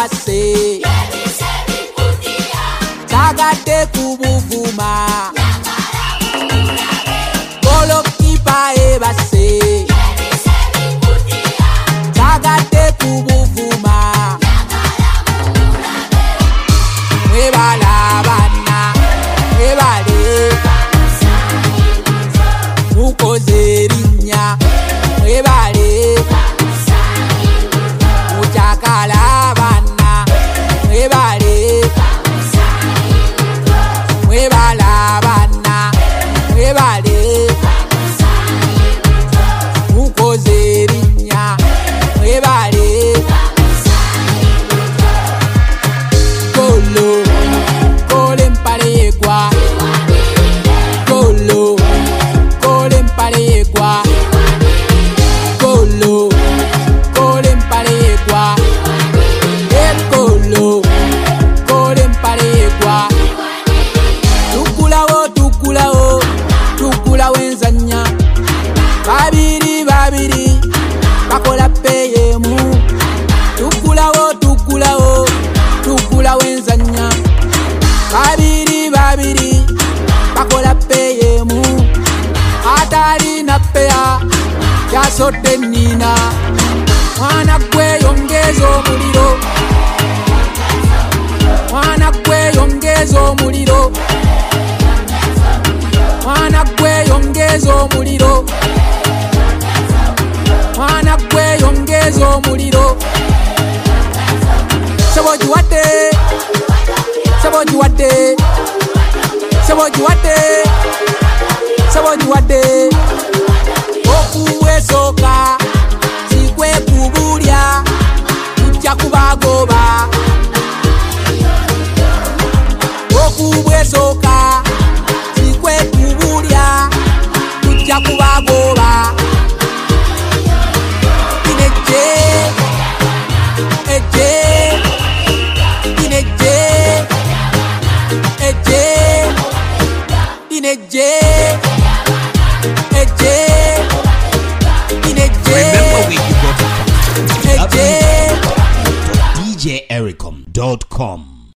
ebase Tagate kubuvuma Golo kipa ebase Tagate kubuvuma Mwebala bana Mwebale Mukoze rinya Mwebale Muchakala bana Mwebale Mwebala bana Mwebale Mukoze rinya Mwebale Kolo Kole mparegwa Kolo Kole mparegwa Kolo Kole mparegwa Kolo Kole mparegwa Tukulawo tukulawo Tukulawo enzanya Babiri babiri Bakola peyemu Tukulawo tukulawo Tukulawo enzanya Babiri babiri Bakola peyemu Atali na peya Yasote nina Mwana kwe yongezo muliro Mwana kwe yongezo muliro Mwana kwe yongezo muliro Mwana kwe yongezo muliro Saboji wate Saboji wate Saboji wate Saboji wate Okuwe soka Sikwe kubulia Kucha kubagoba Okuwe soka Sikwe kubulia Kucha kubagoba Ineje Eje Ineje Eje Ineje Eje Ineje Remember where you got it from. Eje DJEricom.com